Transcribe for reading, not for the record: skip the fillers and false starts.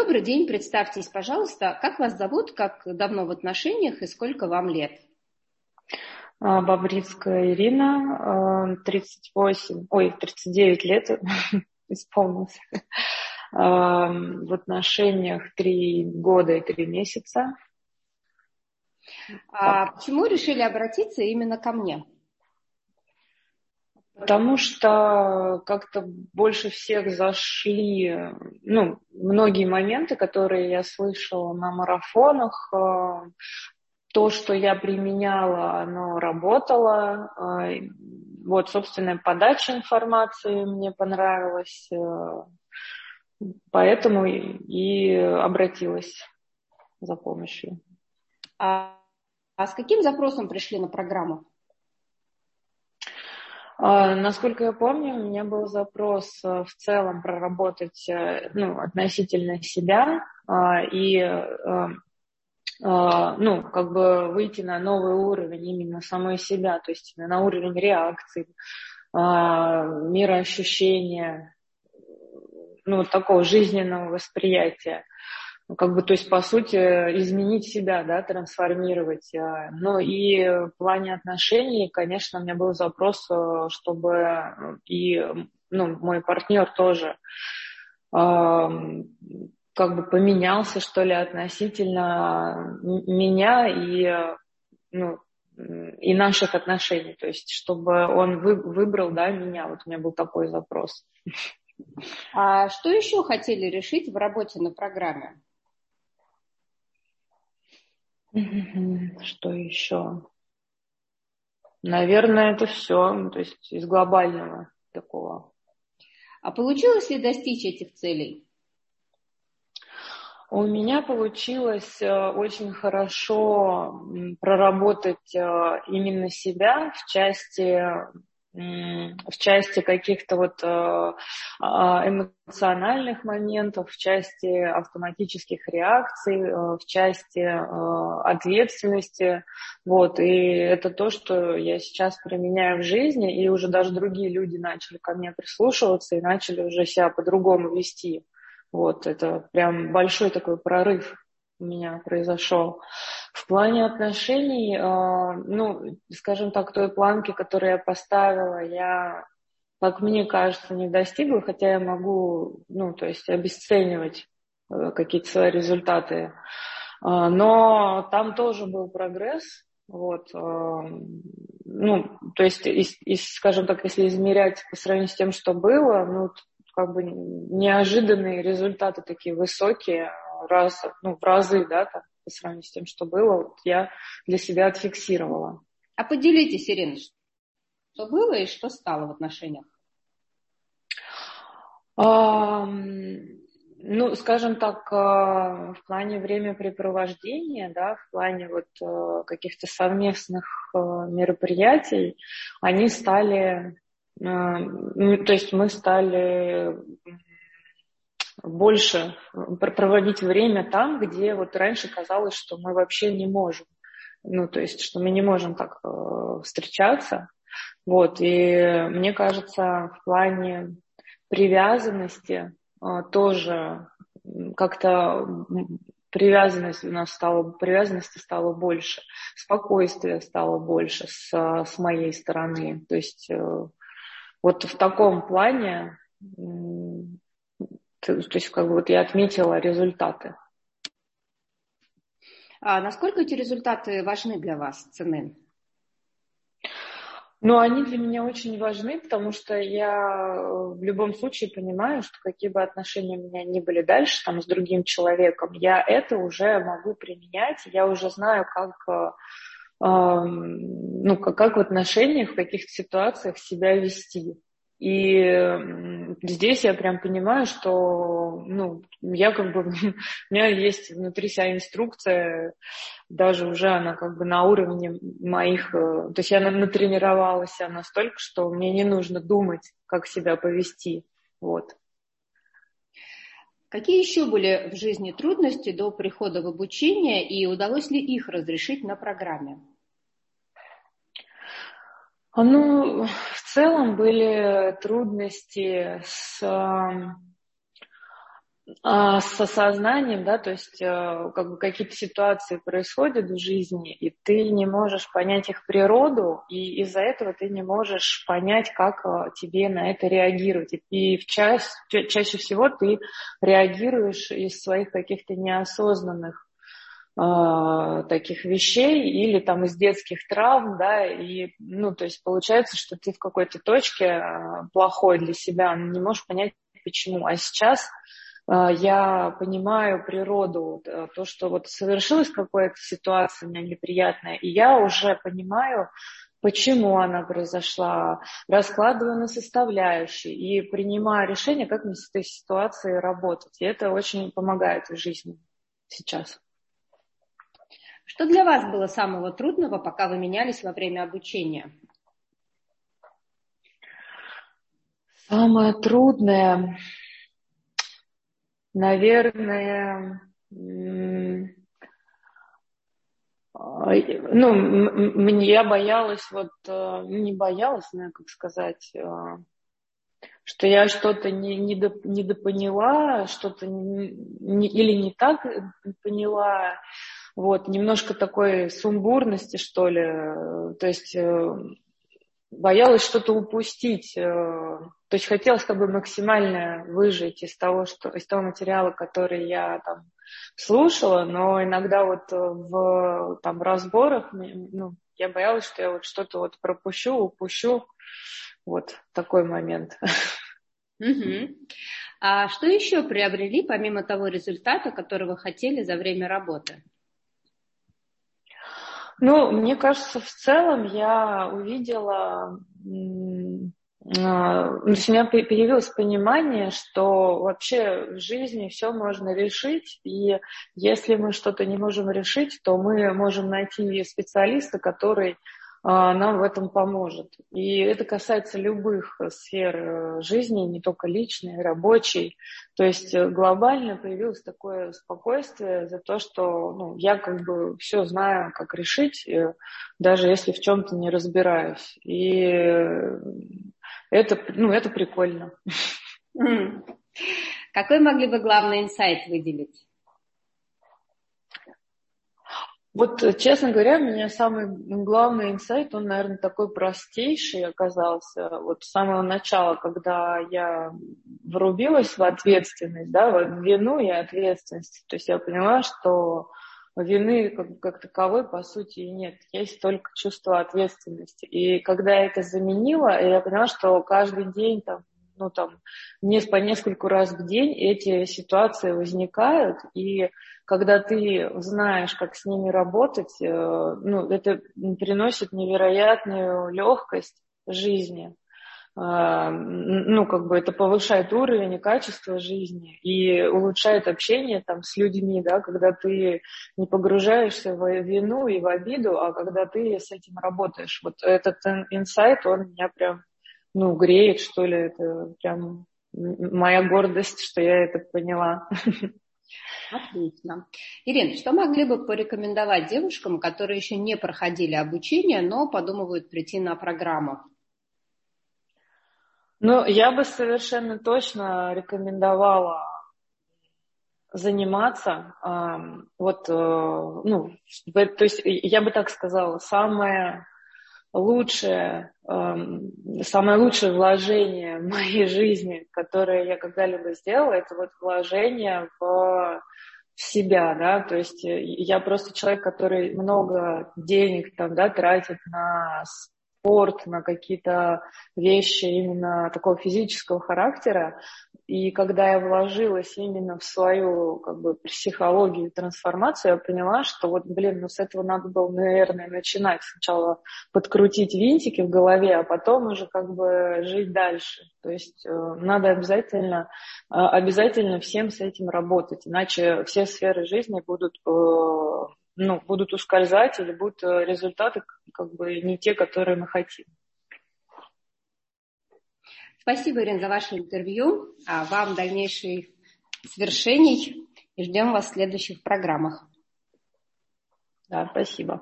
Добрый день, представьтесь, пожалуйста, как вас зовут, как давно в отношениях и сколько вам лет? Бобрицкая Ирина, 39 лет исполнилось. В отношениях 3 года и 3 месяца. Почему решили обратиться именно ко мне? Потому что как-то больше всех зашли, многие моменты, которые я слышала на марафонах. То, что я применяла, оно работало. Вот, собственная подача информации мне понравилась. Поэтому и обратилась за помощью. А с каким запросом пришли на программу? Насколько я помню, у меня был запрос в целом проработать относительно себя и выйти на новый уровень именно самой себя, то есть на уровень реакций, мироощущения, такого жизненного восприятия. То есть, по сути, изменить себя, да, трансформировать. Ну и в плане отношений, конечно, у меня был запрос, чтобы мой партнер тоже поменялся, что ли, относительно меня и наших отношений. То есть, чтобы он выбрал, да, меня. Вот у меня был такой запрос. А что еще хотели решить в работе на программе? Что еще? Наверное, это все, то есть из глобального такого. А получилось ли достичь этих целей? У меня получилось очень хорошо проработать именно себя в части каких-то эмоциональных моментов, в части автоматических реакций, в части ответственности. Вот. И это то, что я сейчас применяю в жизни, и уже даже другие люди начали ко мне прислушиваться и начали уже себя по-другому вести. Вот, это прям большой такой прорыв у меня произошел. В плане отношений, скажем так, той планки, которую я поставила, я, как мне кажется, не достигла, хотя я могу, обесценивать какие-то свои результаты. Но там тоже был прогресс. Вот, скажем так, если измерять по сравнению с тем, что было, неожиданные результаты такие высокие, в разы, да, там, по сравнению с тем, что было, вот я для себя отфиксировала. А поделитесь, Ирина, что было и что стало в отношениях? Скажем так, в плане времяпрепровождения, да, в плане каких-то совместных мероприятий, они стали, то есть мы стали больше проводить время там, где вот раньше казалось, что мы вообще не можем. То есть, что мы не можем так встречаться. Вот, и мне кажется, в плане привязанности тоже как-то привязанности стало больше, спокойствия стало больше с моей стороны. То есть вот в таком плане, я отметила результаты. А насколько эти результаты важны для вас, ценны? Они для меня очень важны, потому что я в любом случае понимаю, что какие бы отношения у меня ни были дальше, там, с другим человеком, я это уже могу применять, я уже знаю, как в отношениях, в каких-то ситуациях себя вести. И здесь я прям понимаю, что, я у меня есть внутри вся инструкция, даже уже она на уровне моих, то есть я натренировалась настолько, что мне не нужно думать, как себя повести, вот. Какие еще были в жизни трудности до прихода в обучение и удалось ли их разрешить на программе? В целом были трудности с осознанием, да, то есть как бы какие-то ситуации происходят в жизни, и ты не можешь понять их природу, и из-за этого ты не можешь понять, как тебе на это реагировать. И чаще всего ты реагируешь из своих каких-то неосознанных таких вещей или там из детских травм, да, и, ну, то есть получается, что ты в какой-то точке плохой для себя, не можешь понять, почему. А сейчас я понимаю природу, то, что вот совершилась какая-то ситуация у меня неприятная, и я уже понимаю, почему она произошла, раскладываю на составляющие и принимаю решение, как мне с этой ситуацией работать. И это очень помогает в жизни сейчас. Что для вас было самого трудного, пока вы менялись во время обучения? Самое трудное, наверное, ну, я боялась, не боялась, знаю, как сказать, что я что-то недопоняла, что-то или не так поняла, вот, немножко такой сумбурности, что ли, то есть боялась что-то упустить, то есть хотелось как бы максимально выжать из того материала, который я там слушала, но иногда вот в там разборах, ну, я боялась, что я вот что-то вот пропущу, упущу, вот такой момент. Угу. А что еще приобрели, помимо того результата, который вы хотели за время работы? Ну, мне кажется, в целом я увидела, то есть у меня появилось понимание, что вообще в жизни все можно решить, и если мы что-то не можем решить, то мы можем найти специалиста, который нам в этом поможет. И это касается любых сфер жизни, не только личной, рабочей. То есть глобально появилось такое спокойствие за то, что ну, я как бы все знаю, как решить, даже если в чем-то не разбираюсь. И это прикольно. Какой могли бы главный инсайт выделить? Вот, честно говоря, у меня самый главный инсайт, он, наверное, такой простейший оказался. Вот с самого начала, когда я врубилась в ответственность, да, в вину и ответственность. То есть я поняла, что вины как таковой, по сути, и нет. Есть только чувство ответственности. И когда я это заменила, я поняла, что каждый день там, ну, там, по нескольку раз в день эти ситуации возникают, и когда ты знаешь, как с ними работать, ну, это приносит невероятную легкость жизни. Ну, как бы это повышает уровень и качество жизни и улучшает общение там с людьми, да, когда ты не погружаешься в вину и в обиду, а когда ты с этим работаешь. Вот этот инсайт, он меня прям, ну, греет, что ли, это прям моя гордость, что я это поняла. Отлично. Ирина, что могли бы порекомендовать девушкам, которые еще не проходили обучение, но подумывают прийти на программу? Ну, я бы совершенно точно рекомендовала заниматься. Ну, то есть я бы так сказала, самое лучшее вложение в моей жизни, которое я когда-либо сделала, это вот вложение в себя, да, то есть я просто человек, который много денег там, да, тратит на спорт, на какие-то вещи именно такого физического характера, и когда я вложилась именно в свою как бы психологию и трансформацию, я поняла, что вот, ну с этого надо было, наверное, начинать. Сначала подкрутить винтики в голове, а потом уже как бы жить дальше. То есть надо обязательно всем с этим работать, иначе все сферы жизни будут ускользать или будут результаты как бы не те, которые мы хотим. Спасибо, Ирина, за ваше интервью. Вам дальнейших свершений и ждем вас в следующих программах. Да, спасибо.